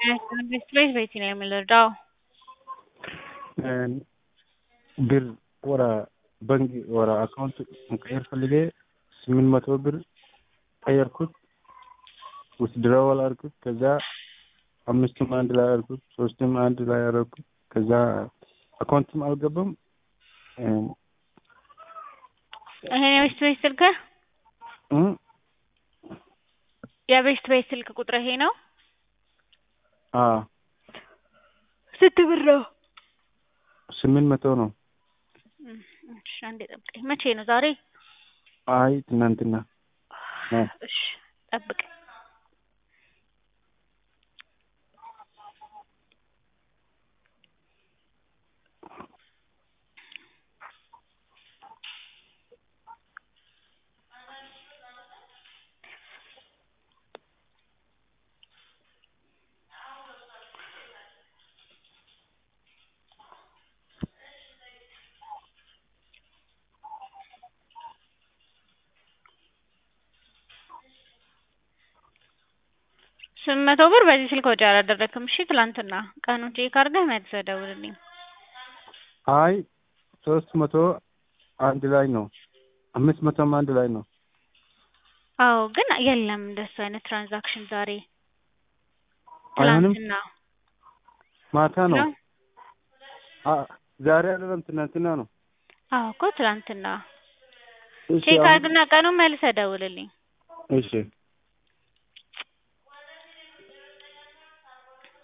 ስትሬት ቤት ነው የምንረዳው። ብር ወራ ባንክ ወራ አካውንት መቀየር ፈልጌ 800 ብር ቀየርኩት። ውስድራዋል አልኩት። ከዛ 5ቱም አንድ ላይ አልኩት፣ 3ቱም አንድ ላይ አልኩት። ከዛ አካውንትም አልገባም። ይሄ የቤት ቤት ስልክ የቤት ቤት ስልክ ቁጥር ይሄ ነው? ስንት ብር ነው? 800 ነው። እሺ አንዴ ጠብቀኝ። መቼ ነው? ዛሬ? አይ ትናንትና ነው። እሺ ጠብቅ። ስምንት መቶ ብር በዚህ ስልክ ወጪ አላደረክም? እሺ ትላንትና ቀኑን ቼክ አድርገህ መልሰህ ደውልልኝ። አይ 300 አንድ ላይ ነው፣ 500 አንድ ላይ ነው። አዎ ግን የለም እንደሱ አይነት ትራንዛክሽን ዛሬ። ትላንትና ማታ ነው። ዛሬ አይደለም ትናንትና ነው። አዎ እኮ ትላንትና። ቼክ አድርግና ቀኑን መልሰህ ደውልልኝ። እሺ